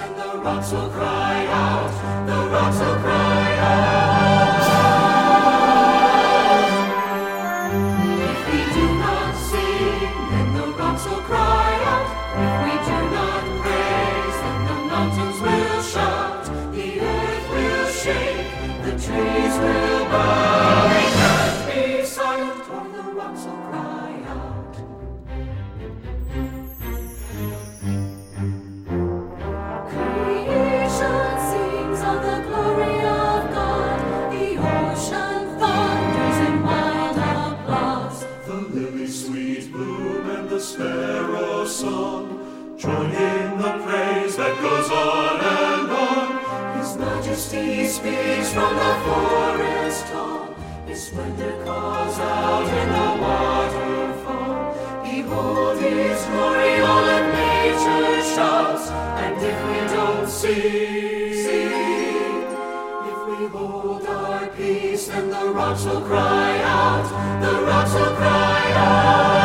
and the rocks will cry out, the rocks will cry out. If we do not sing, then the rocks will cry out. If we do not praise, then the mountains will shout. The earth will shake, the trees will bow. We can't be silent or the rocks will cry out. Creation sings of the glory of God. The ocean thunders in wild applause. The lily's sweet bloom and the sparrow's song join in the praise that goes on and on. His majesty speaks from the forest tall. His splendor calls out in the waterfall. Behold his glory, all of nature shouts. And if we don't sing, if we hold our peace, then the rocks will cry out, the rocks will cry out.